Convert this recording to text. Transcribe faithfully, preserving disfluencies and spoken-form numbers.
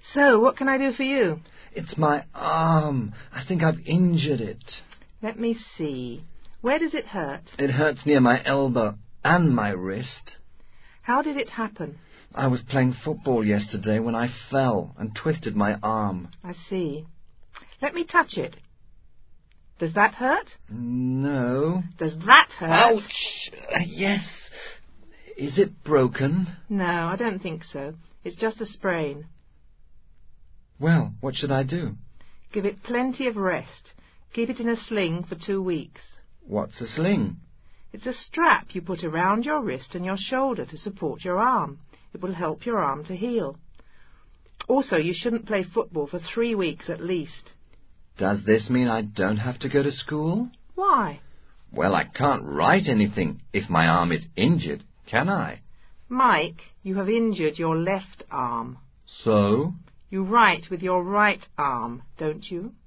So, what can I do for you? It's my arm. I think I've injured it. Let me see. Where does it hurt? It hurts near my elbow and my wrist. How did it happen? I was playing football yesterday when I fell and twisted my arm. I see. Let me touch it. Does that hurt? No. Does that hurt? Ouch! Uh, yes. Is it broken? No, I don't think so. It's just a sprain. Well, what should I do? Give it plenty of rest. Keep it in a sling for two weeks. What's a sling? It's a strap you put around your wrist and your shoulder to support your arm. It will help your arm to heal. Also, you shouldn't play football for three weeks at least. Does this mean I don't have to go to school? Why? Well, I can't write anything if my arm is injured, can I? Mike, you have injured your left arm. So? You write with your right arm, don't you?